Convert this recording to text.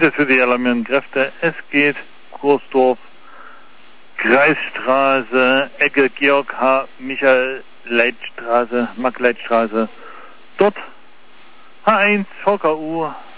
Einsatz für die alarmierenden Kräfte. Es geht Kursdorf, Kreisstraße, Ecke Georg H. Michael Leitstraße, Mack Leitstraße. Dort H1 VKU